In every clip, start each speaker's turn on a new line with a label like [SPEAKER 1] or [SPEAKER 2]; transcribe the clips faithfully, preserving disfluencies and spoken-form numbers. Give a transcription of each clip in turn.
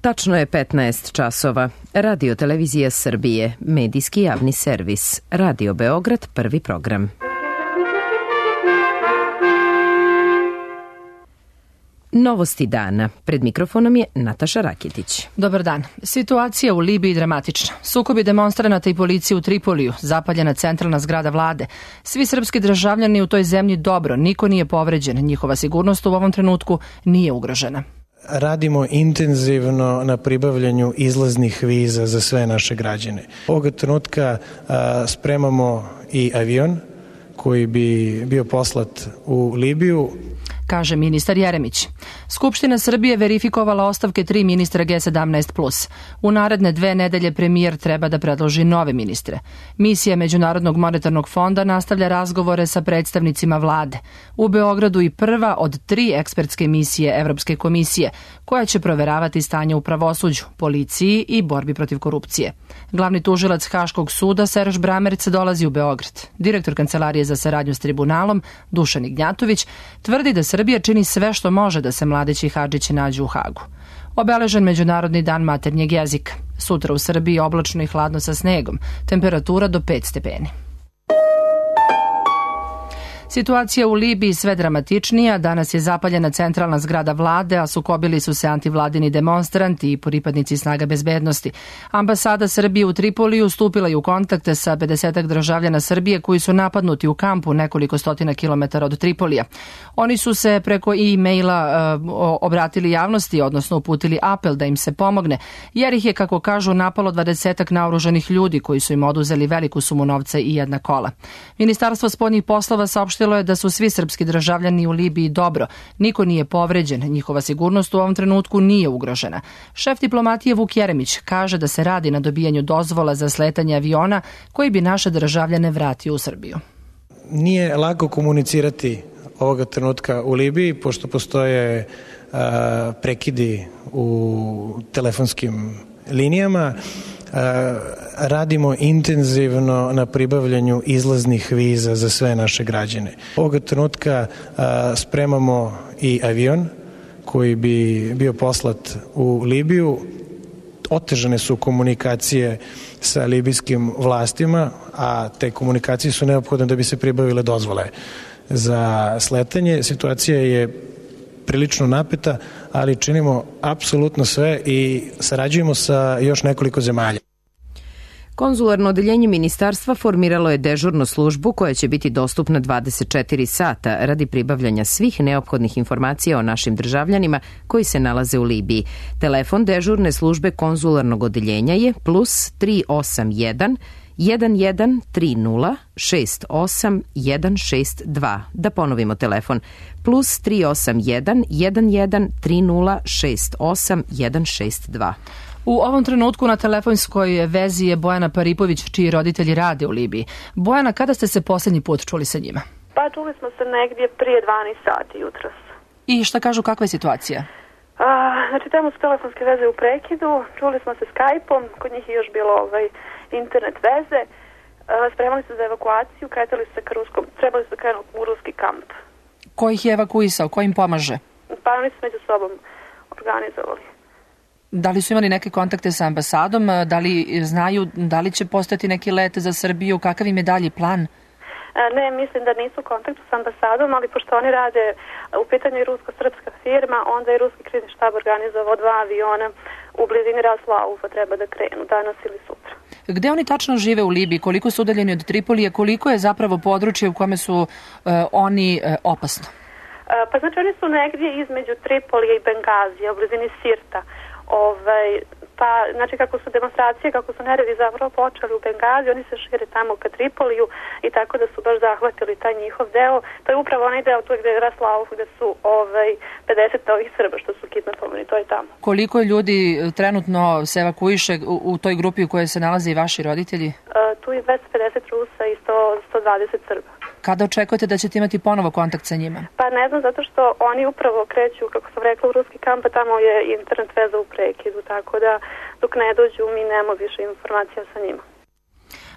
[SPEAKER 1] Tačno je petnaest časova. Radio Televizija Srbije, medijski javni servis. Radio Beograd, prvi program. Novosti dana. Pred mikrofonom je Nataša Rakitić.
[SPEAKER 2] Dobar dan. Situacija u Libiji dramatična. Sukobi demonstranata i policije u Tripoliju, zapaljena centralna zgrada vlade. Svi srpski državljani u toj zemlji dobro, niko nije povređen. Njihova sigurnost u ovom trenutku nije ugrožena.
[SPEAKER 3] Radimo intenzivno na pribavljanju izlaznih viza za sve naše građane. Ovoga trenutka a, spremamo i avion koji bi bio poslat u Libiju,
[SPEAKER 2] kaže ministar Jeremić. Skupština Srbije verifikovala ostavke tri ministra G sedamnaest plus. U naredne dve nedelje premijer treba da predloži nove ministre. Misija Međunarodnog monetarnog fonda nastavlja razgovore sa predstavnicima vlade. U Beogradu i prva od tri ekspertske misije Evropske komisije, koja će proveravati stanje u pravosuđu, policiji i borbi protiv korupcije. Glavni tužilac Haškog suda Serž Bramerc dolazi u Beograd. Direktor Kancelarije za saradnju s tribunalom Dušan Ignjatović tvrdi da Srbija čini sve što može da se Mladić i Hadžić nađu u Hagu. Obeležen Međunarodni dan maternjeg jezika. Sutra u Srbiji oblačno i hladno sa snegom. Temperatura do pet stepeni. Situacija u Libiji sve dramatičnija. Danas je zapaljena centralna zgrada vlade, a sukobili su se antivladini demonstranti i pripadnici snaga bezbednosti. Ambasada Srbije u Tripoliju stupila je u kontakte sa pedesetak državljana Srbije koji su napadnuti u kampu nekoliko stotina kilometara od Tripolija. Oni su se preko e-maila uh, obratili javnosti, odnosno uputili apel da im se pomogne, jer ih je, kako kažu, napalo dvadesetak naoružanih ljudi koji su im oduzeli veliku sumu novca i jedna kola. Ministarstvo spoljnih poslova saopštilo je da su svi srpski državljani u Libiji dobro. Niko nije povređen, njihova sigurnost u ovom trenutku nije ugrožena. Šef diplomatije Vuk Jeremić kaže da se radi na dobijanju dozvola za sletanje aviona koji bi naše državljane vratio u Srbiju.
[SPEAKER 3] Nije lako komunicirati ovoga trenutka u Libiji, pošto postoje a, prekidi u telefonskim linijama. Radimo intenzivno na pribavljanju izlaznih viza za sve naše građane. Ovoga trenutka spremamo i avion koji bi bio poslat u Libiju. Otežane su komunikacije sa libijskim vlastima, a te komunikacije su neophodne da bi se pribavile dozvole za sletanje. Situacija je prilično napeta, ali činimo apsolutno sve i sarađujemo sa još nekoliko zemalja.
[SPEAKER 1] Konzularno odeljenje ministarstva formiralo je dežurnu službu koja će biti dostupna dvadeset četiri sata radi pribavljanja svih neophodnih informacija o našim državljanima koji se nalaze u Libiji. Telefon dežurne službe konzularnog odeljenja je plus tri osam jedan jedan jedan tri nula šest osam jedan šest dva. Da ponovimo telefon. Plus tri osam jedan jedan jedan tri nula šest osam jedan šest dva.
[SPEAKER 2] U ovom trenutku na telefonskoj vezi je Bojana Paripović, čiji roditelji rade u Libiji. Bojana, kada ste se posljednji put čuli sa njima?
[SPEAKER 4] Pa čuli smo se negdje prije dvanaest sati jutros.
[SPEAKER 2] I šta kažu, kakva je situacija?
[SPEAKER 4] A, znači, tamo su telefonske veze u prekidu, čuli smo se Skype-om, kod njih je još bilo ovaj, internet veze, a, spremali su za evakuaciju, kretali su se ka ruskom, trebali su krenuti u ruski kamp.
[SPEAKER 2] Ko ih je evakuisao, ko im pomaže?
[SPEAKER 4] Pa oni su među sobom organizovali.
[SPEAKER 2] Da li su imali neke kontakte sa ambasadom? Da li znaju da li će postati neki let za Srbiju? Kakav im je dalji plan?
[SPEAKER 4] Ne, mislim da nisu u kontaktu sa ambasadom, ali pošto oni rade, u pitanju je rusko-srpska firma, onda je ruski krizni štab organizovao dva aviona u blizini Ras Laufa, treba da krenu danas ili sutra.
[SPEAKER 2] Gde oni tačno žive u Libiji? Koliko su udaljeni od Tripolije? Koliko je zapravo područje u kome su uh, oni uh, opasno?
[SPEAKER 4] Uh, pa znači oni su negdje između Tripolije i Bengazija, u blizini Sirta. Ovaj, pa, znači kako su demonstracije, kako su neredi zapravo počeli u Bengaziji, oni se šire tamo ka Tripoliju i tako da su baš zahvatili taj njihov deo. To je upravo onaj deo tu gde je Ras Lauf, gde su ovaj, pedeset ovih Srba što su kidnapovani, to je tamo.
[SPEAKER 2] Koliko ljudi trenutno se evakuiše u, u toj grupi u kojoj se nalaze i vaši roditelji?
[SPEAKER 4] Uh, tu je dvesta pedeset Rusa i sto, sto dvadeset Srba.
[SPEAKER 2] Kada očekujete da ćete imati ponovo kontakt sa njima?
[SPEAKER 4] Pa ne znam, zato što oni upravo kreću, kako sam rekla, u ruski kamp, a tamo je internet veza u prekidu, tako da dok ne dođu mi nemamo više informacija sa njima.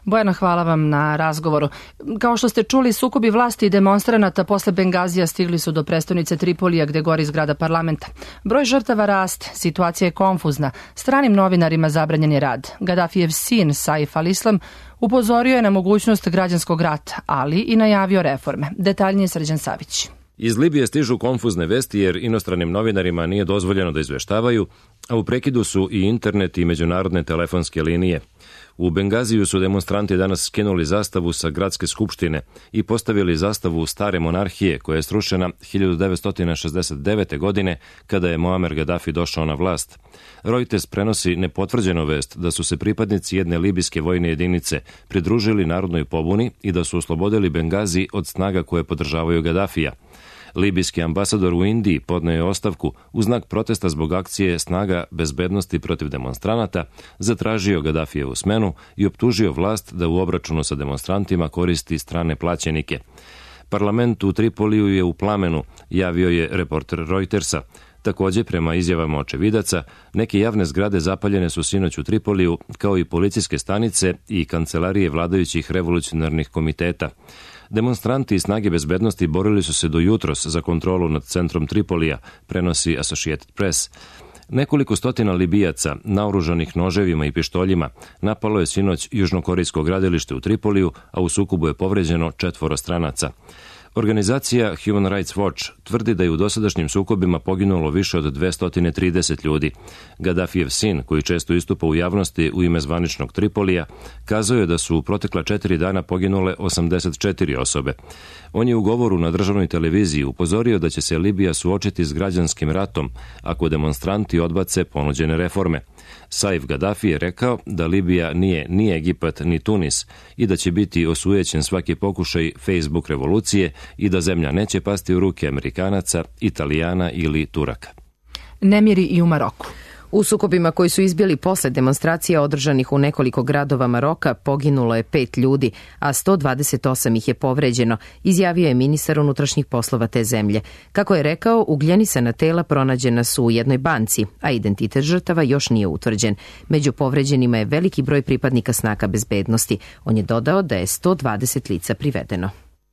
[SPEAKER 2] Bojana, hvala vam na razgovoru. Kao što ste čuli, sukobi vlasti i demonstranata posle Bengazija stigli su do prestonice Tripolija gde gori zgrada parlamenta. Broj žrtava raste, situacija je konfuzna, stranim novinarima zabranjen je rad. Gaddafijev sin Saif al-Islam upozorio je na mogućnost građanskog rata, ali i najavio reforme. Detaljnije Srđan Savić.
[SPEAKER 5] Iz Libije stižu konfuzne vesti jer inostranim novinarima nije dozvoljeno da izveštavaju, a u prekidu su i internet i međunarodne telefonske linije. U Bengaziju su demonstranti danas skinuli zastavu sa gradske skupštine i postavili zastavu stare monarhije koja je srušena hiljadu devetsto šezdeset devete. godine kada je Muammar Gaddafi došao na vlast. Reuters prenosi nepotvrđenu vest da su se pripadnici jedne libijske vojne jedinice pridružili narodnoj pobuni i da su oslobodili Bengazi od snaga koje podržavaju Gaddafija. Libijski ambasador u Indiji podneo je ostavku u znak protesta zbog akcije snaga bezbednosti protiv demonstranata, zatražio Gaddafijevu smenu i optužio vlast da u obračunu sa demonstrantima koristi strane plaćenike. Parlament u Tripoliju je u plamenu, javio je reporter Reutersa. Takođe, prema izjavama očevidaca, neke javne zgrade zapaljene su sinoć u Tripoliju, kao i policijske stanice i kancelarije vladajućih revolucionarnih komiteta. Demonstranti i snage bezbednosti borili su se do jutros za kontrolu nad centrom Tripolija, prenosi Associated Press. Nekoliko stotina Libijaca, naoružanih noževima i pištoljima, napalo je sinoć južnokorejsko gradilište u Tripoliju, a u sukobu je povređeno četvoro stranaca. Organizacija Human Rights Watch tvrdi da je u dosadašnjim sukobima poginulo više od dvesta trideset ljudi. Gaddafijev sin, koji često istupa u javnosti u ime zvaničnog Tripolija, kazao je da su u protekla četiri dana poginule osamdeset četiri osobe. On je u govoru na državnoj televiziji upozorio da će se Libija suočiti s građanskim ratom ako demonstranti odbace ponuđene reforme. Saif Gaddafi je rekao da Libija nije ni Egipat ni Tunis i da će biti osujećen svaki pokušaj Facebook revolucije i da zemlja neće pasti u ruke Amerikanaca, Italijana ili Turaka.
[SPEAKER 2] Nemiri i u Maroku.
[SPEAKER 1] U sukobima koji su izbili posle demonstracija održanih u nekoliko gradova Maroka poginulo je pet ljudi, a sto dvadeset osam ih je povređeno, izjavio je ministar unutrašnjih poslova te zemlje. Kako je rekao, ugljenisana tela pronađena su u jednoj banci, a identitet žrtava još nije utvrđen. Među povređenima je veliki broj pripadnika snaga bezbednosti. On je dodao da je sto dvadeset lica privedeno.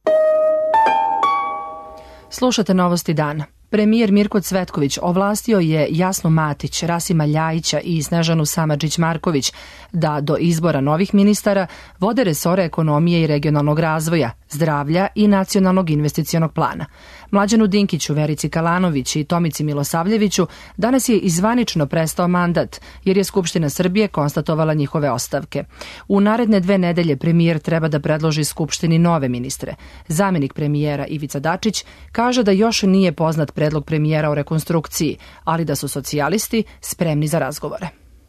[SPEAKER 2] Slušate novosti dana. Premijer Mirko Cvetković ovlastio je Jasnu Matić, Rasima Ljajića i Snežanu Samardžić-Marković da do izbora novih ministara vode resore ekonomije i regionalnog razvoja, zdravlja i nacionalnog investicionog plana. Mlađanu Dinkiću, Verici Kalanović i Tomici Milosavljeviću danas je izvanično prestao mandat, jer je Skupština Srbije konstatovala njihove ostavke. U naredne dve nedelje premijer treba da predloži Skupštini nove ministre. Zamenik premijera Ivica Dačić kaže da još nije poznat predlog premijera o rekonstrukciji, ali da su socijalisti spremni za razgovore.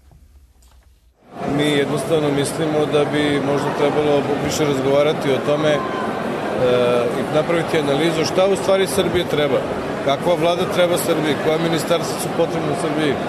[SPEAKER 6] Mi jednostavno mislimo da bi možda trebalo više razgovarati o tome e, i napraviti analizu šta u stvari Srbiji treba, kakva vlada treba Srbiji, koja ministarstva su potrebne Srbiji, e,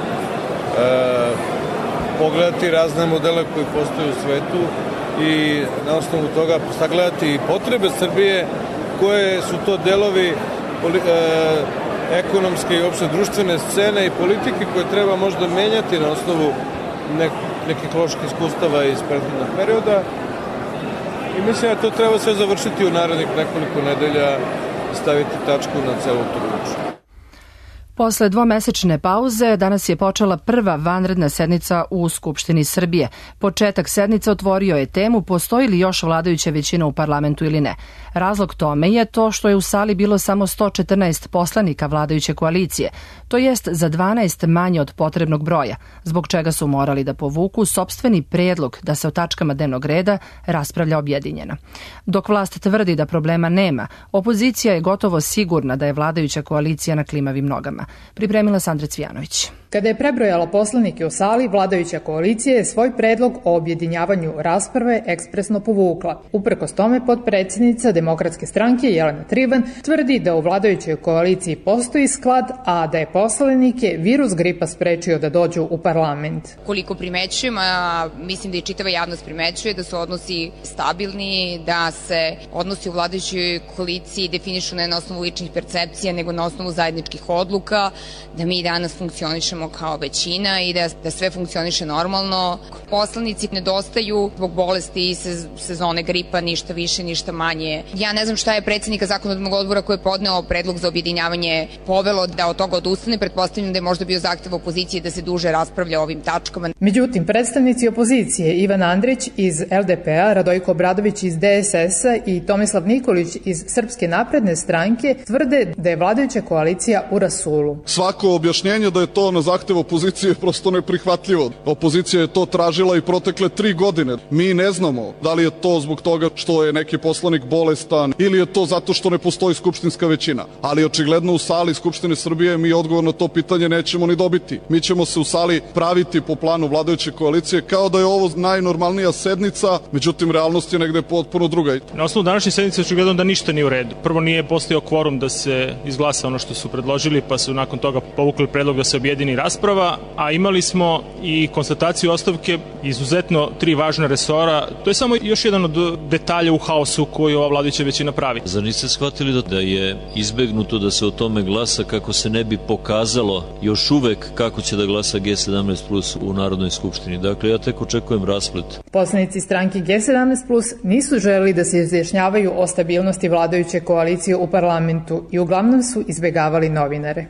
[SPEAKER 6] pogledati razne modele koji postoje u svetu i na osnovu toga sagledati i potrebe Srbije, koje su to delovi e, ekonomske i opšte društvene scene i politike koje treba možda menjati na osnovu nek, nekih loših iskustava iz prethodnog perioda. I mislim da to treba sve završiti u narednih nekoliko nedelja i staviti tačku na celu tu priču.
[SPEAKER 2] Posle dvomesečne pauze danas je počela prva vanredna sednica u Skupštini Srbije. Početak sednice otvorio je temu postoji li još vladajuća većina u parlamentu ili ne. Razlog tome je to što je u sali bilo samo sto četrnaest poslanika vladajuće koalicije, to jest za dvanaest manje od potrebnog broja, zbog čega su morali da povuku sopstveni predlog da se o tačkama dnevnog reda raspravlja objedinjeno. Dok vlast tvrdi da problema nema, opozicija je gotovo sigurna da je vladajuća koalicija na klimavim nogama. Pripremila Sandra Cvijanović.
[SPEAKER 7] Kada je prebrojala poslanike u sali, vladajuća koalicija je svoj predlog o objedinjavanju rasprave ekspresno povukla. Uprkos tome, potpredsjednica Demokratske stranke Jelena Trivan tvrdi da u vladajućoj koaliciji postoji sklad, a da je poslanike virus gripa sprečio da dođu u parlament.
[SPEAKER 8] Koliko primećujem, a mislim da i čitava javnost primećuje, da su odnosi stabilni, da se odnosi u vladajućoj koaliciji definišu ne na osnovu ličnih percepcija, nego na osnovu zajedničkih odluka, da mi danas funkcionišemo funkcionišemo kao većina i da, da sve funkcioniše normalno. Poslanici nedostaju zbog bolesti i sezone gripa, ništa više, ništa manje. Ja ne znam šta je predsjednika zakonodavnog odbora koji je podneo predlog za objedinjavanje povelo da od toga odustane. Pretpostavljam da je možda bio zahtev opozicije da se duže raspravlja o ovim tačkama.
[SPEAKER 7] Međutim, predstavnici opozicije Ivan Andrić iz L D P-a, Radojko Obradović iz D S S-a i Tomislav Nikolić iz Srpske napredne stranke tvrde da je vladajuća koalicija u rasulu.
[SPEAKER 9] Svako objašnjenje da je to na zahtev opozicije je prosto neprihvatljivo. Opozicija je to tražila i protekle tri godine. Mi ne znamo da li je to zbog toga što je neki poslanik bolestan ili je to zato što ne postoji skupštinska većina. Ali očigledno u sali Skupštine Srbije mi odgovor na to pitanje nećemo ni dobiti. Mi ćemo se u sali praviti po planu vladajuće koalicije kao da je ovo najnormalnija sednica, međutim realnost je negde potpuno druga.
[SPEAKER 10] Na osnovu današnje sednice očigledno da ništa nije u redu. Prvo nije postojao kvorum da se izglasa ono što su predložili, pa su nakon toga povukli predlog da se objedini rasprava, a imali smo i konstataciju ostavke izuzetno tri važna resora. To je samo još jedan od detalja u haosu koji ova vladajuća većina pravi.
[SPEAKER 11] Zar niste shvatili da je izbegnuto da se o tome glasa kako se ne bi pokazalo još uvek kako će da glasa G sedamnaest plus u Narodnoj skupštini? Dakle, ja tek očekujem rasplet.
[SPEAKER 7] Poslanici stranke G sedamnaest plus nisu želeli da se izjašnjavaju o stabilnosti vladajuće koalicije u parlamentu i uglavnom su izbegavali novinare.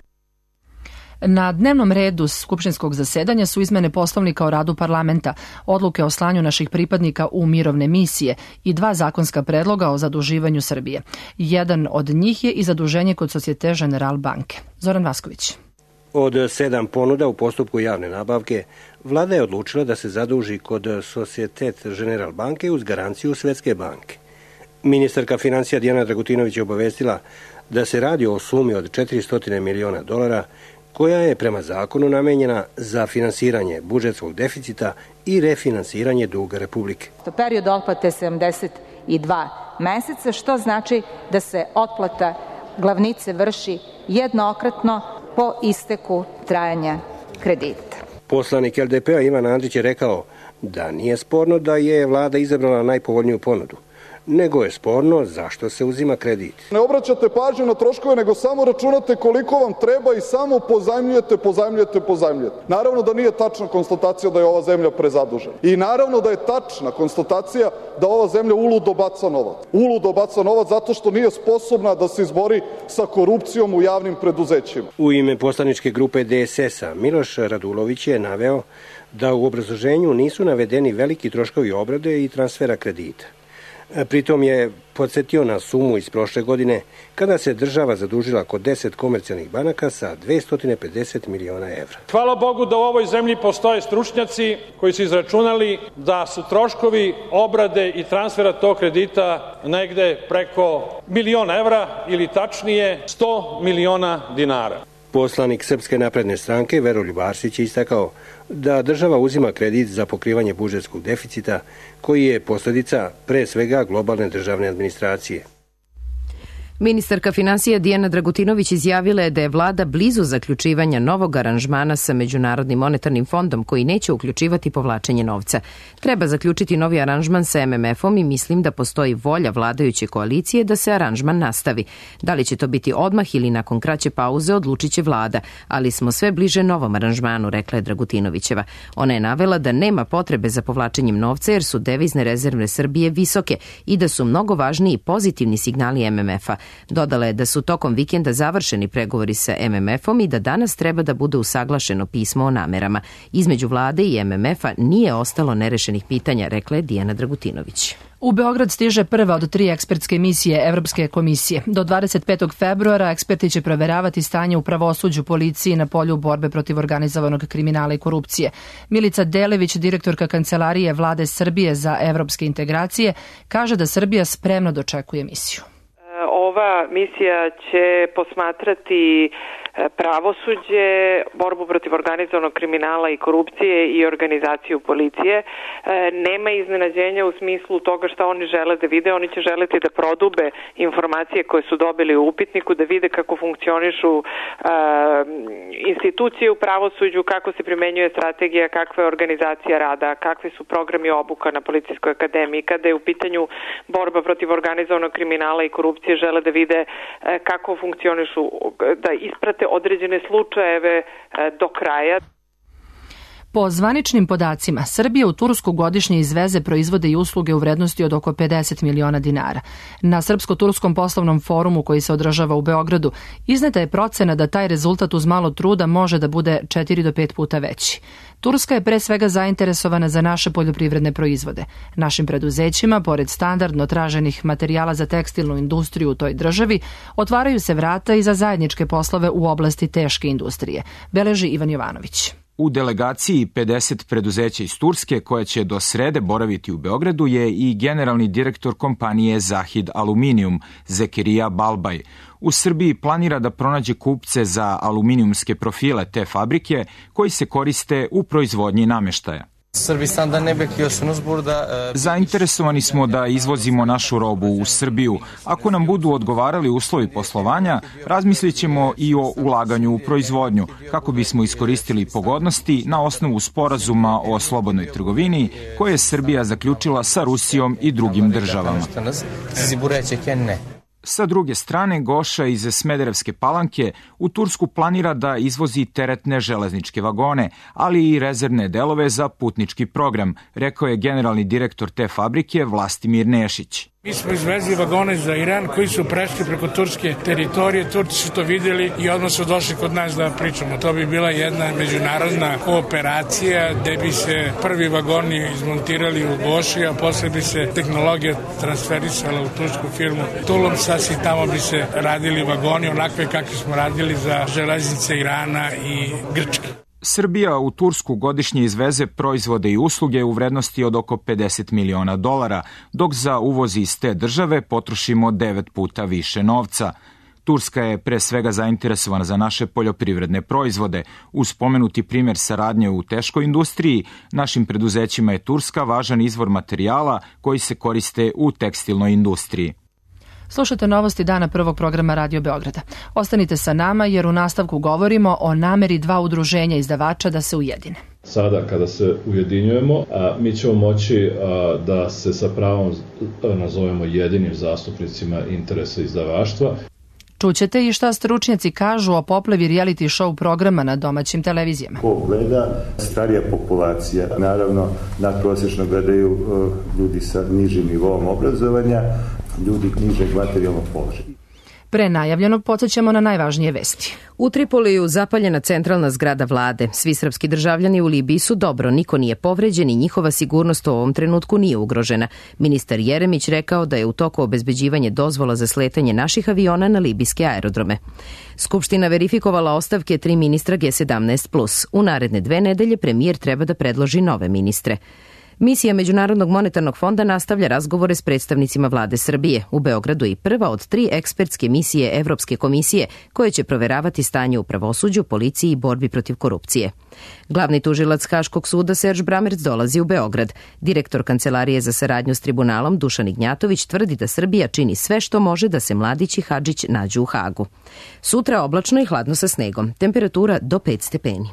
[SPEAKER 2] Na dnevnom redu skupštinskog zasedanja su izmene Poslovnika o radu parlamenta, odluke o slanju naših pripadnika u mirovne misije i dva zakonska predloga o zaduživanju Srbije. Jedan od njih je i zaduženje kod Societe Generale banke. Zoran Vasković.
[SPEAKER 12] Od sedam ponuda u postupku javne nabavke, vlada je odlučila da se zaduži kod Societe Generale banke uz garanciju Svetske banke. Ministarka financija Dijana Dragutinović je obavestila da se radi o sumi od četiristo miliona dolara koja je prema zakonu namenjena za finansiranje budžetskog deficita i refinansiranje duga Republike.
[SPEAKER 13] Period otplate je sedamdeset dva meseca, što znači da se otplata glavnice vrši jednokratno po isteku trajanja kredita.
[SPEAKER 12] Poslanik L D P-a Ivan Andrić je rekao da nije sporno da je vlada izabrala najpovoljniju ponudu, nego je sporno zašto se uzima kredit.
[SPEAKER 9] Ne obraćate pažnju na troškove, nego samo računate koliko vam treba i samo pozajmljujete, pozajmljujete, pozajmljujete. Naravno da nije tačna konstatacija da je ova zemlja prezadužena. I naravno da je tačna konstatacija da ova zemlja uludo baca novac. Uludo baca novac zato što nije sposobna da se izbori sa korupcijom u javnim preduzećima.
[SPEAKER 12] U ime poslaničke grupe D S S-a Miloš Radulović je naveo da u obrazloženju nisu navedeni veliki troškovi obrade i transfera kredita. Pritom je podsjetio na sumu iz prošle godine kada se država zadužila kod deset komercijalnih banaka sa dvesta pedeset miliona evra.
[SPEAKER 14] Hvala Bogu da u ovoj zemlji postoje stručnjaci koji su izračunali da su troškovi obrade i transfera tog kredita negde preko miliona evra ili tačnije sto miliona dinara.
[SPEAKER 12] Poslanik Srpske napredne stranke Veroljub Arsić je istakao da država uzima kredit za pokrivanje budžetskog deficita koji je posljedica pre svega globalne državne administracije.
[SPEAKER 1] Ministarka financija Dijana Dragutinović izjavila je da je vlada blizu zaključivanja novog aranžmana sa Međunarodnim monetarnim fondom koji neće uključivati povlačenje novca. Treba zaključiti novi aranžman sa M M F-om i mislim da postoji volja vladajuće koalicije da se aranžman nastavi. Da li će to biti odmah ili nakon kraće pauze odlučit će vlada, ali smo sve bliže novom aranžmanu, rekla je Dragutinovićeva. Ona je navela da nema potrebe za povlačenjem novca jer su devizne rezerve Srbije visoke i da su mnogo važniji pozitivni signali M M F-a. Dodala je da su tokom vikenda završeni pregovori sa M M F-om i da danas treba da bude usaglašeno pismo o namerama. Između vlade i M M F-a nije ostalo nerešenih pitanja, rekla je Dijana Dragutinović.
[SPEAKER 2] U Beograd stiže prva od tri ekspertske misije Evropske komisije. Do dvadeset petog februara eksperti će proveravati stanje u pravosuđu, policiji na polju borbe protiv organizovanog kriminala i korupcije. Milica Delević, direktorka Kancelarije Vlade Srbije za evropske integracije, kaže da Srbija spremno dočekuje misiju.
[SPEAKER 15] Ova misija će posmatrati pravosuđe, borbu protiv organizovanog kriminala i korupcije i organizaciju policije. Nema iznenađenja u smislu toga šta oni žele da vide. Oni će želeti da prodube informacije koje su dobili u upitniku, da vide kako funkcionišu uh, institucije u pravosuđu, kako se primenjuje strategija, kakva je organizacija rada, kakvi su programi obuka na Policijskoj akademiji. Kada je u pitanju borba protiv organizovanog kriminala i korupcije, žele da vide uh, kako funkcionišu, da isprate prate određene slučajeve do kraja.
[SPEAKER 2] Po zvaničnim podacima, Srbija u Tursku godišnje izveze proizvode i usluge u vrednosti od oko pedeset miliona dinara. Na Srpsko-turskom poslovnom forumu koji se održava u Beogradu izneta je procena da taj rezultat uz malo truda može da bude četiri do pet puta veći. Turska je pre svega zainteresovana za naše poljoprivredne proizvode. Našim preduzećima, pored standardno traženih materijala za tekstilnu industriju u toj državi, otvaraju se vrata i za zajedničke poslove u oblasti teške industrije, beleži Ivan Jovanović.
[SPEAKER 16] U delegaciji pedeset preduzeća iz Turske koje će do srede boraviti u Beogradu je i generalni direktor kompanije Zahid Aluminium, Zekerija Balbaj. U Srbiji planira da pronađe kupce za aluminijumske profile te fabrike koji se koriste u proizvodnji nameštaja. Zainteresovani smo da izvozimo našu robu u Srbiju. Ako nam budu odgovarali uslovi poslovanja, razmislit ćemo i o ulaganju u proizvodnju, kako bismo iskoristili pogodnosti na osnovu sporazuma o slobodnoj trgovini koje je Srbija zaključila sa Rusijom i drugim državama. Sa druge strane, Goša iz Smederevske Palanke u Tursku planira da izvozi teretne železničke vagone, ali i rezervne delove za putnički program, rekao je generalni direktor te fabrike Vlastimir Nešić.
[SPEAKER 17] Mi smo izvezli vagone za Iran koji su prešli preko turske teritorije, Turci su to vidjeli i odmah su došli kod nas da pričamo. To bi bila jedna međunarodna kooperacija gde bi se prvi vagoni izmontirali u Goši, a posle bi se tehnologija transferisala u tursku firmu Tulumsas i tamo bi se radili vagoni onakve kakvi smo radili za železnice Irana i Grčke.
[SPEAKER 16] Srbija u Tursku godišnje izveze proizvode i usluge u vrednosti od oko pedeset miliona dolara, dok za uvoz iz te države potrošimo devet puta više novca. Turska je pre svega zainteresovana za naše poljoprivredne proizvode. Uz spomenuti primjer saradnje u teškoj industriji, našim preduzećima je Turska važan izvor materijala koji se koriste u tekstilnoj industriji.
[SPEAKER 2] Slušate novosti dana prvog programa Radio Beograda. Ostanite sa nama jer u nastavku govorimo o nameri dva udruženja izdavača da se ujedine.
[SPEAKER 18] Sada kada se ujedinjujemo, mi ćemo moći da se sa pravom nazovemo jedinim zastupnicima interesa izdavaštva.
[SPEAKER 2] Čućete i šta stručnjaci kažu o poplevi reality show programa na domaćim televizijama.
[SPEAKER 19] Ko gleda, starija populacija, naravno nadprosječno gledaju ljudi sa nižim nivoom obrazovanja, ljudi nižeg materijalnog položaja.
[SPEAKER 2] Pre najavljenog podsjećamo na najvažnije vesti.
[SPEAKER 1] U Tripoliju zapaljena centralna zgrada vlade. Svi srpski državljani u Libiji su dobro, niko nije povređen i njihova sigurnost u ovom trenutku nije ugrožena. Ministar Jeremić rekao da je u toku obezbeđivanje dozvola za sletanje naših aviona na libijske aerodrome. Skupština verifikovala ostavke tri ministra G sedamnaest plus. U naredne dve nedelje premijer treba da predloži nove ministre. Misija Međunarodnog monetarnog fonda nastavlja razgovore s predstavnicima vlade Srbije. U Beogradu i prva od tri ekspertske misije Evropske komisije koje će proveravati stanje u pravosuđu, policiji i borbi protiv korupcije. Glavni tužilac Haškog suda Serž Bramerc dolazi u Beograd. Direktor Kancelarije za saradnju s tribunalom Dušan Ignjatović tvrdi da Srbija čini sve što može da se Mladić i Hadžić nađu u Hagu. Sutra oblačno i hladno sa snegom. Temperatura do pet stepeni.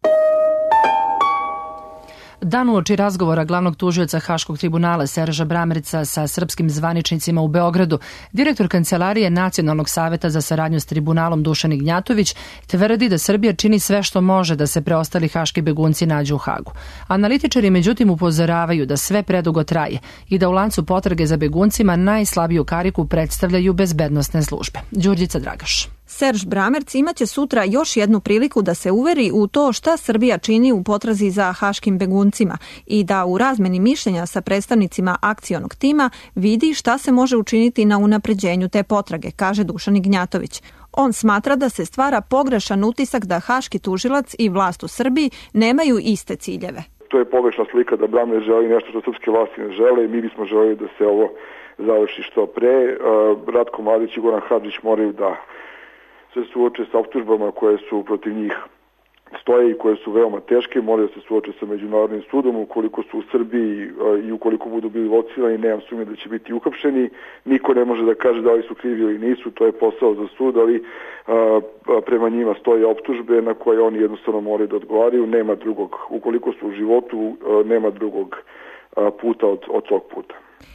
[SPEAKER 2] Dan uoči razgovora glavnog tužioca Haškog tribunala Serža Bramerca sa srpskim zvaničnicima u Beogradu, direktor Kancelarije Nacionalnog saveta za saradnju s tribunalom Dušan Ignjatović tvrdi da Srbija čini sve što može da se preostali haški begunci nađu u Hagu. Analitičari međutim upozoravaju da sve predugo traje i da u lancu potrage za beguncima najslabiju kariku predstavljaju bezbednosne službe. Đurđica Dragaš.
[SPEAKER 20] Serž Bramerc imaće sutra još jednu priliku da se uveri u to šta Srbija čini u potrazi za haškim beguncima i da u razmeni mišljenja sa predstavnicima akcionog tima vidi šta se može učiniti na unapređenju te potrage, kaže Dušan Ignjatović. On smatra da se stvara pogrešan utisak da haški tužilac i vlast u Srbiji nemaju iste ciljeve.
[SPEAKER 21] To je pogrešna slika da Bramerc želi nešto što srpske vlasti ne žele i mi bismo želeli da se ovo završi što pre. Ratko Mladić i Goran Hadžić moraju da se suoče sa optužbama koje su protiv njih stoje i koje su veoma teške, moraju se suoče sa Međunarodnim sudom, ukoliko su u Srbiji i ukoliko budu bili locirani, nemam sumnje da će biti uhapšeni. Niko ne može da kaže da li su krivi ili nisu, to je posao za sud, ali a, prema njima stoje optužbe na koje oni jednostavno moraju da odgovaraju, nema drugog, ukoliko su u životu, a, nema drugog a, puta od, od tog puta.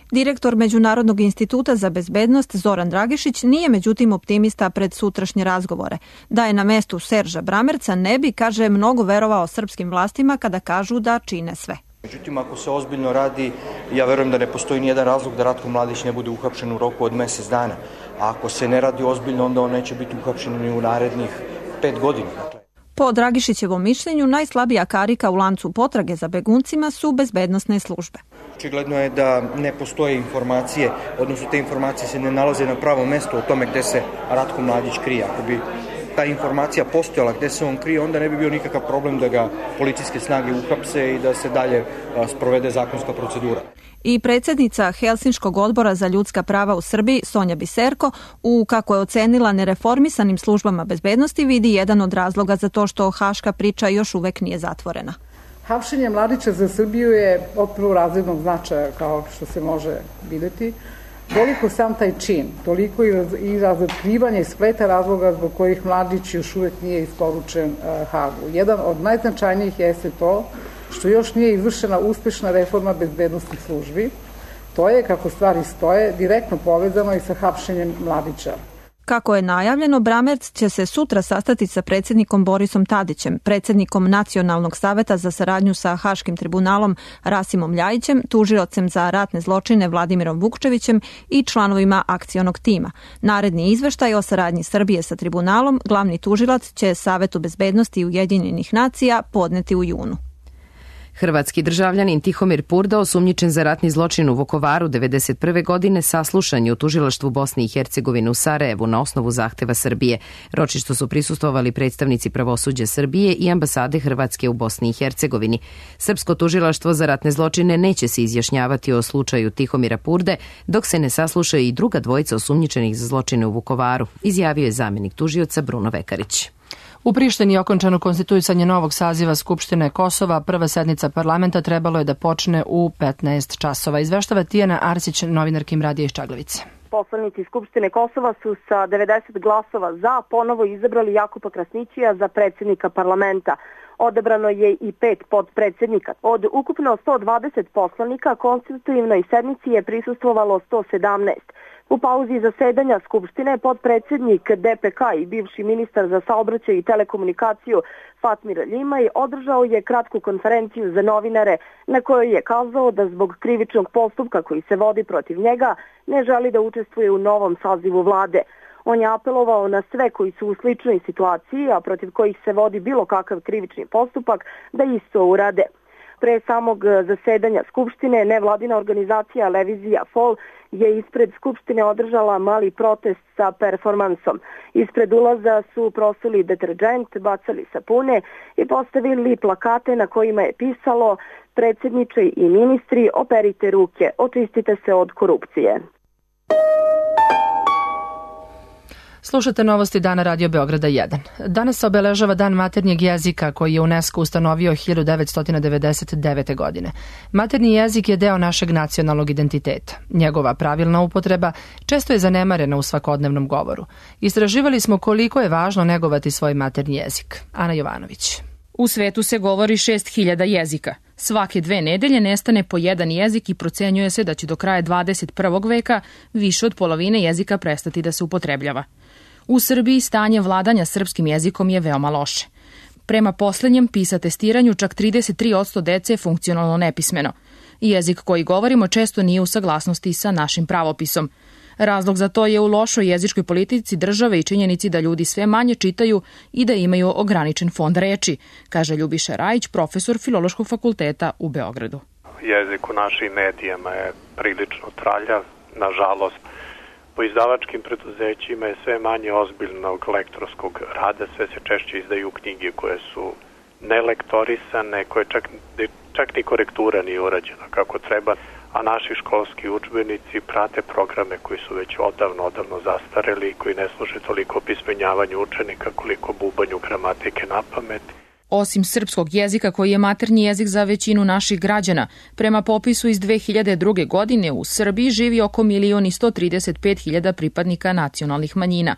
[SPEAKER 20] Direktor Međunarodnog instituta za bezbednost Zoran Dragišić nije međutim optimista pred sutrašnje razgovore. Da je na mestu Serža Bramerca ne bi, kaže, mnogo verovao srpskim vlastima kada kažu da čine sve.
[SPEAKER 3] Međutim, ako se ozbiljno radi, ja verujem da ne postoji nijedan razlog da Ratko Mladić ne bude uhapšen u roku od mesec dana. A ako se ne radi ozbiljno, onda on neće biti uhapšen ni u narednih pet godina.
[SPEAKER 20] Po Dragišićevom mišljenju, najslabija karika u lancu potrage za beguncima su bezbednosne službe.
[SPEAKER 3] Očigledno je da ne postoje informacije, odnosno te informacije se ne nalaze na pravom mestu o tome gde se Ratko Mladić krije. Ako bi ta informacija postojala gde se on krije, onda ne bi bio nikakav problem da ga policijske snage uhapse i da se dalje sprovede zakonska procedura.
[SPEAKER 20] I predsjednica Helsinškog odbora za ljudska prava u Srbiji, Sonja Biserko, u kako je ocenila nereformisanim službama bezbednosti, vidi jedan od razloga za to što haška priča još uvek nije zatvorena.
[SPEAKER 22] Hapšenje Mladića za Srbiju je od prvorazrednog značaja, kao što se može videti. Toliko sam taj čin, toliko i razotkrivanje i spleta razloga zbog kojih Mladić još uvek nije isporučen Hagu. Jedan od najznačajnijih jeste to što još nije izvršena uspešna reforma bezbednostnih službi. To je, kako stvari stoje, direktno povezano i sa hapšenjem Mladića.
[SPEAKER 20] Kako je najavljeno, Bramerc će se sutra sastati sa predsjednikom Borisom Tadićem, predsjednikom Nacionalnog saveta za saradnju sa Haškim tribunalom Rasimom Ljajićem, tužiocem za ratne zločine Vladimirom Vukčevićem i članovima akcionog tima. Naredni izveštaj o saradnji Srbije sa tribunalom glavni tužilac će Savetu bezbednosti Ujedinjenih nacija podneti u junu.
[SPEAKER 1] Hrvatski državljanin Tihomir Purda, osumnjičen za ratni zločin u Vukovaru devedeset prve godine, saslušan je u tužilaštvu Bosne i Hercegovine u Sarajevu na osnovu zahteva Srbije. Ročištu su prisustvovali predstavnici pravosuđa Srbije i ambasade Hrvatske u Bosni i Hercegovini. Srpsko tužilaštvo za ratne zločine neće se izjašnjavati o slučaju Tihomira Purde, dok se ne sasluša i druga dvojica osumnjičenih za zločine u Vukovaru, izjavio je zamjenik tužioca Bruno Vekarić.
[SPEAKER 2] U Prištini je okončano konstituisanje novog saziva Skupštine Kosova. Prva sednica parlamenta trebalo je da počne u petnaest časova. Izveštava Tijana Arsić, novinarkim radija iz Čagljevice.
[SPEAKER 23] Poslanici Skupštine Kosova su sa devedeset glasova za ponovo izabrali Jakupa Krasnićija za predsjednika parlamenta. Odabrano je i pet podpredsjednika. Od ukupno sto dvadeset poslanika konstitutivnoj sednici je prisustvovalo sto sedamnaest. U pauzi zasedanja Skupštine podpredsjednik D P K i bivši ministar za saobraćaj i telekomunikaciju Fatmir Ljimaj održao je kratku konferenciju za novinare na kojoj je kazao da zbog krivičnog postupka koji se vodi protiv njega ne želi da učestvuje u novom sazivu vlade. On je apelovao na sve koji su u sličnoj situaciji, a protiv kojih se vodi bilo kakav krivični postupak, da isto urade. Pre samog zasedanja Skupštine, nevladina organizacija Levizija F O L je ispred Skupštine održala mali protest sa performansom. Ispred ulaza su prosuli deterđent, bacali sapune i postavili plakate na kojima je pisalo: predsjedniče i ministri, operite ruke, očistite se od korupcije.
[SPEAKER 2] Slušate novosti Dana Radio Beograda jedan. Danas se obeležava Dan maternjeg jezika koji je UNESCO ustanovio hiljadu devetsto devedeset devete. godine. Maternji jezik je deo našeg nacionalnog identiteta. Njegova pravilna upotreba često je zanemarena u svakodnevnom govoru. Istraživali smo koliko je važno negovati svoj maternji jezik. Ana Jovanović.
[SPEAKER 24] U svetu se govori šest hiljada jezika. Svake dve nedelje nestane po jedan jezik i procenjuje se da će do kraja dvadeset prvog veka više od polovine jezika prestati da se upotrebljava. U Srbiji stanje vladanja srpskim jezikom je veoma loše. Prema poslednjem PISA testiranju čak trideset tri posto dece je funkcionalno nepismeno. Jezik koji govorimo često nije u saglasnosti sa našim pravopisom. Razlog za to je u lošoj jezičkoj politici države i činjenici da ljudi sve manje čitaju i da imaju ograničen fond reči, kaže Ljubiša Rajić, profesor Filološkog fakulteta u Beogradu.
[SPEAKER 25] Jezik u našim medijama je prilično traljav, nažalost. Po izdavačkim preduzećima je sve manje ozbiljnog lektorskog rada, sve se češće izdaju knjige koje su nelektorisane, koje čak, čak ni korektura nije urađena kako treba, a naši školski udžbenici prate programe koji su već odavno, odavno zastareli i koji ne služe toliko pismenjavanju učenika koliko bubanju gramatike na pamet.
[SPEAKER 24] Osim srpskog jezika koji je maternji jezik za većinu naših građana, prema popisu iz dve hiljade druge. godine u Srbiji živi oko milion i sto trideset pet hiljada pripadnika nacionalnih manjina.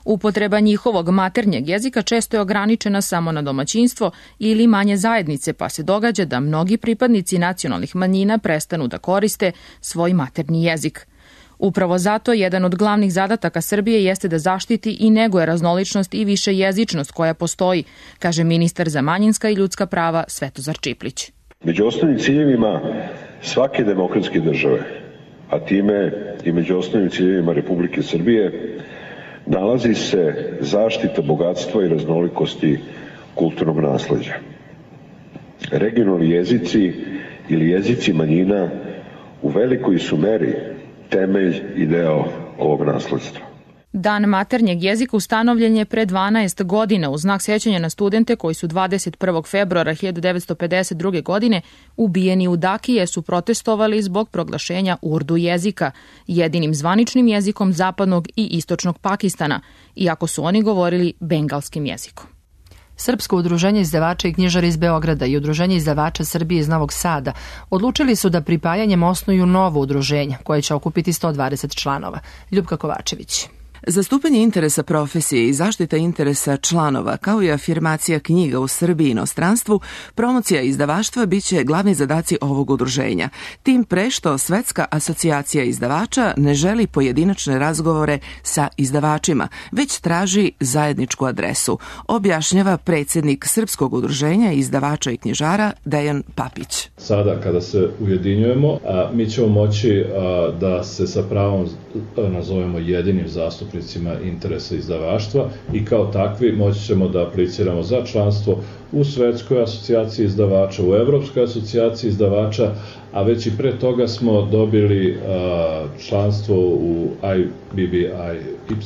[SPEAKER 24] Upotreba njihovog maternjeg jezika često je ograničena samo na domaćinstvo ili manje zajednice, pa se događa da mnogi pripadnici nacionalnih manjina prestanu da koriste svoj maternji jezik. Upravo zato jedan od glavnih zadataka Srbije jeste da zaštiti i neguje raznoličnost i višejezičnost koja postoji, kaže ministar za manjinska i ljudska prava Svetozar Čiplić.
[SPEAKER 4] Među osnovnim ciljevima svake demokratske države, a time i među osnovnim ciljevima Republike Srbije, nalazi se zaštita bogatstva i raznolikosti kulturnog nasleđa. Regionalni jezici ili jezici manjina u velikoj su meri temelj i deo ovog nasledstva.
[SPEAKER 24] Dan maternjeg jezika ustanovljen je pre dvanaest godina u znak sećanja na studente koji su dvadeset prvog februara hiljadu devetsto pedeset druge. godine ubijeni u Daki jer su protestovali zbog proglašenja urdu jezika, jedinim zvaničnim jezikom zapadnog i istočnog Pakistana, iako su oni govorili bengalskim jezikom.
[SPEAKER 2] Srpsko udruženje izdavača i knjižara iz Beograda i Udruženje izdavača Srbije iz Novog Sada odlučili su da pripajanjem osnuju novo udruženje koje će okupiti sto dvadeset članova. Ljupka Kovačević.
[SPEAKER 5] Zastupanje interesa profesije i zaštita interesa članova, kao i afirmacija knjiga u Srbiji i inostranstvu, promocija izdavaštva biće glavni zadaci ovog udruženja. Tim pre što Svetska asocijacija izdavača ne želi pojedinačne razgovore sa izdavačima, već traži zajedničku adresu, objašnjava predsjednik Srpskog udruženja izdavača i knjižara Dejan Papić.
[SPEAKER 18] Sada kada se ujedinjujemo, a, mi ćemo moći a, da se sa pravom nazovemo jedinim zastupnicima interesa izdavaštva i kao takvi moći ćemo da apliciramo za članstvo u Svetskoj asocijaciji izdavača, u Evropskoj asocijaciji izdavača, a već i pre toga smo dobili a, članstvo u I B B I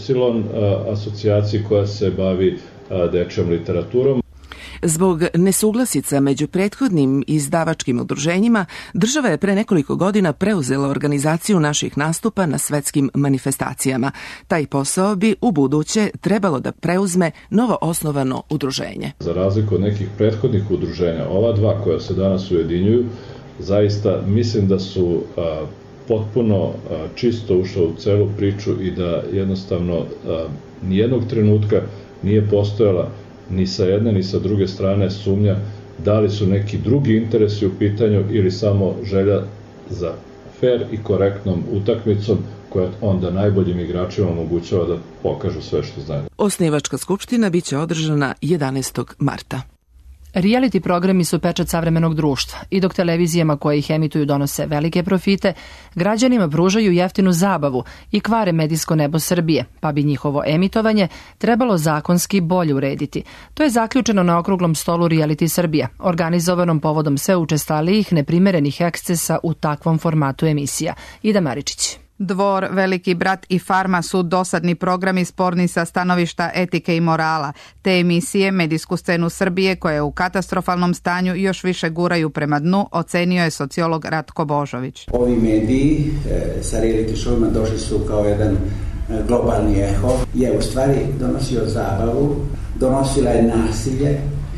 [SPEAKER 18] Y a, asocijaciji koja se bavi a, dečjom literaturom.
[SPEAKER 5] Zbog nesuglasica među prethodnim izdavačkim udruženjima, država je pre nekoliko godina preuzela organizaciju naših nastupa na svetskim manifestacijama. Taj posao bi u buduće trebalo da preuzme novo osnovano udruženje.
[SPEAKER 18] Za razliku od nekih prethodnih udruženja, ova dva koja se danas ujedinjuju, zaista mislim da su a, potpuno a, čisto ušla u celu priču i da jednostavno a, nijednog trenutka nije postojala ni sa jedne ni sa druge strane sumnja da li su neki drugi interesi u pitanju ili samo želja za fer i korektnom utakmicom koja onda najboljim igračima omogućava da pokažu sve što znaju.
[SPEAKER 5] Osnivačka skupština biće održana jedanaestog marta.
[SPEAKER 2] Reality programi su pečat savremenog društva i dok televizijama koje ih emituju donose velike profite, građanima pružaju jeftinu zabavu i kvare medijsko nebo Srbije, pa bi njihovo emitovanje trebalo zakonski bolje urediti. To je zaključeno na okruglom stolu Reality Srbija, organizovanom povodom sve učestalijih neprimerenih ekscesa u takvom formatu emisija. Ida Maričić.
[SPEAKER 6] Dvor, Veliki brat i Farma su dosadni programi sporni sa stanovišta etike i morala. Te emisije medijsku scenu Srbije, koja je u katastrofalnom stanju, još više guraju prema dnu, ocenio je sociolog Ratko Božović.
[SPEAKER 8] Ovi mediji e, sa reality showima došli su kao jedan e, globalni eho, je u stvari donosio zabavu, donosila je nasilje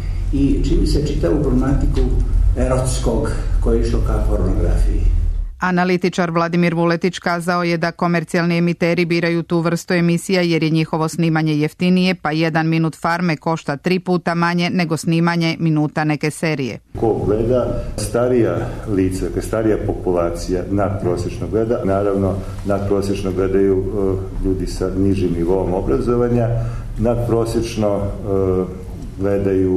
[SPEAKER 8] i čini se čitavu problematiku erotskog koji je išlo ka pornografiji.
[SPEAKER 6] Analitičar Vladimir Vuletić kazao je da komercijalni emiteri biraju tu vrstu emisija jer je njihovo snimanje jeftinije, pa jedan minut Farme košta tri puta manje nego snimanje minuta neke serije.
[SPEAKER 19] Ko gleda, starija lica, starija populacija nadprosječno gleda, naravno nadprosječno gledaju uh, ljudi sa nižim nivom obrazovanja, nadprosječno uh, gledaju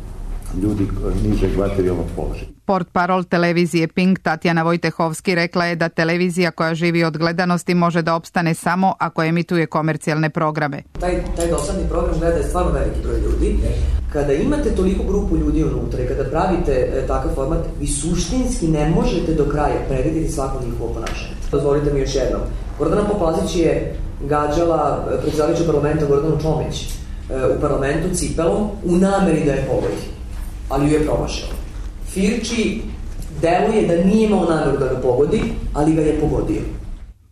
[SPEAKER 19] ljudi nižeg materijalnog položaja.
[SPEAKER 6] Portparol televizije Pink Tatjana Vojtehovski rekla je da televizija koja živi od gledanosti može da opstane samo ako emituje komercijalne programe.
[SPEAKER 10] Taj, taj dosadni program gleda je stvarno veliki broj ljudi. Kada imate toliko grupu ljudi unutra i kada pravite e, takav format, vi suštinski ne možete do kraja predvidjeti svako njihovo ponašanje. Dozvolite mi još jednom. Gordana Poplazić je gađala predsjedavajuću parlamenta Gordanu Čomić e, u parlamentu cipelom u nameri da je pogodi, ali ju je promašao. Firči deluje da nije imao nameru da ga pogodi, ali ga je pogodio.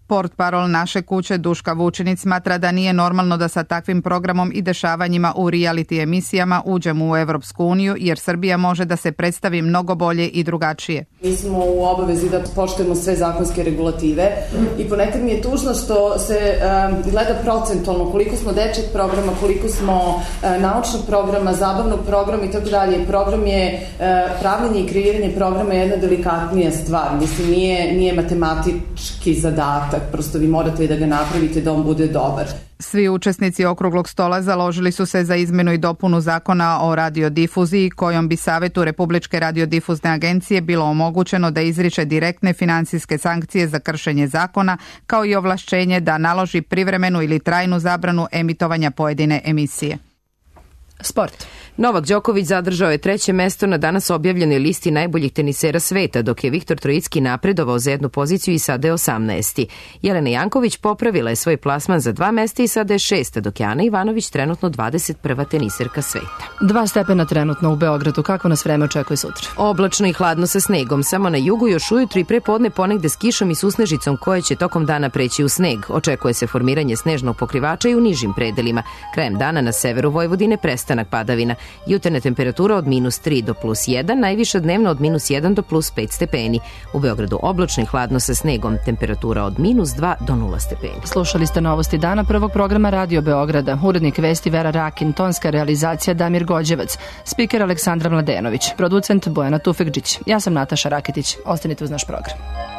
[SPEAKER 6] Portparol Naše kuće Duška Vučinić smatra da nije normalno da sa takvim programom i dešavanjima u reality emisijama uđemo u Evropsku uniju, jer Srbija može da se predstavi mnogo bolje i drugačije.
[SPEAKER 7] Mi smo u obavezi da poštujemo sve zakonske regulative i ponekad mi je tužno što se um, gleda procentualno koliko smo dečjeg programa, koliko smo uh, naučnog programa, zabavnog programa i tako dalje. Program je, uh, pravljenje i kreiranje programa je jedna delikatnija stvar. Mislim, nije, nije matematički zadatak, prosto vi morate da ga napravite da on bude dobar.
[SPEAKER 6] Svi učesnici okruglog stola založili su se za izmenu i dopunu zakona o radiodifuziji, kojom bi Savetu Republičke radiodifuzne agencije bilo omogućeno da izriče direktne finansijske sankcije za kršenje zakona, kao i ovlašćenje da naloži privremenu ili trajnu zabranu emitovanja pojedine emisije.
[SPEAKER 24] Sport.
[SPEAKER 1] Novak Đoković zadržao je treće mesto na danas objavljenoj listi najboljih tenisera sveta, dok je Viktor Trojicki napredovao za jednu poziciju i sada je osamnaesti. Jelena Janković popravila je svoj plasman za dva mesta i sada je šesta, dok je Ana Ivanović trenutno dvadeset prva teniserka sveta.
[SPEAKER 24] Dva stepena trenutno u Beogradu. Kako nas vreme očekuje sutra?
[SPEAKER 1] Oblačno i hladno sa snegom. Samo na jugu još ujutru i pre podne ponegde s kišom i susnežicom koje će tokom dana preći u sneg. Očekuje se formiranje snežnog pokrivača i u nižim predelima. Krajem dana na severu Vojvodine prestanak padavina. Jutarnja temperatura od minus tri do plus jedan, najviša dnevno od minus jedan do plus pet stepeni. U Beogradu oblačno i hladno sa snegom, temperatura od minus dva do nula stepeni.
[SPEAKER 24] Slušali ste novosti dana prvog programa Radio Beograda. Urednik vesti Vera Rakin, tonska realizacija Damir Gođevac, spiker Aleksandra Mladenović, producent Bojana Tufekđić. Ja sam Nataša Rakitić. Ostanite uz naš program.